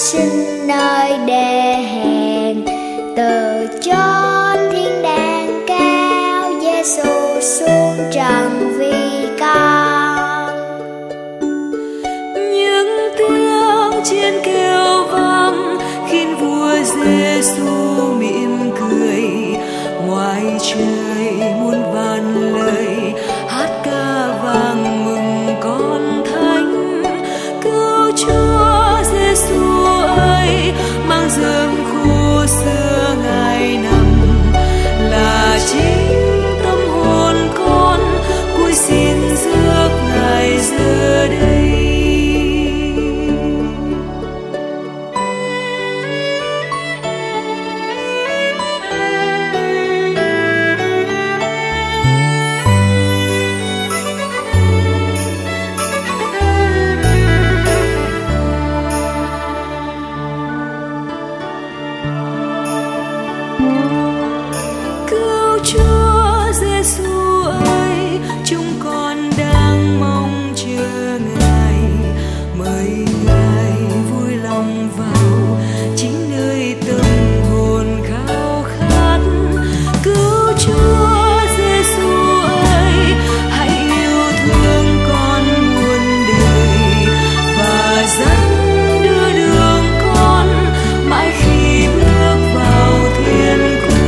sinh nơi đề hèn, từ chốn thiên đàng cao, Giêsu xuống trần vì con. Những tiếng chiên kêu vang khiến vua Giêsu mỉm cười, ngoài trời muôn vàn lời hát ca vang mừng con thánh. Cứu Chúa Giêsu ơi, mang giấc khô xưa ngày nằm, là chính tâm hồn con cúi xin rước Ngài giờ đây. Cứu Chúa Giêsu ơi, chúng con đang mong chờ Ngài, mời Ngài vui lòng vào chính nơi tâm hồn khao khát. Cứu Chúa Giêsu ơi, hãy yêu thương con muôn đời và dẫn đưa đường con mãi khi bước vào thiên cung.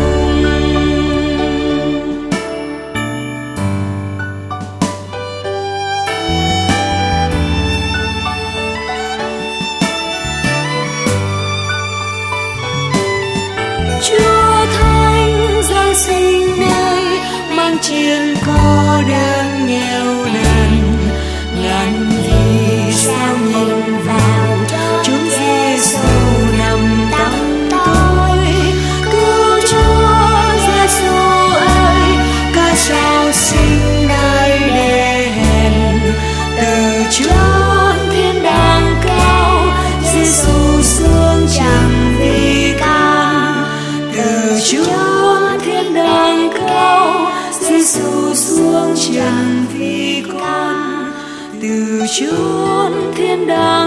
Chúa Thánh Giáng sinh nơi mang chiên có đơn nghèo nàn, ngàn vì sao nhìn vào chúng Giêsu nằm tăm tối. Cứu Chúa Giêsu ơi, ca sao sinh nơi đề hèn, từ chốn thiên đàng cao, Giêsu xuống trần vì con. Từ chốn thiên đàng cao, Giêsu xuống trần vì con. Từ chốn thiên đàng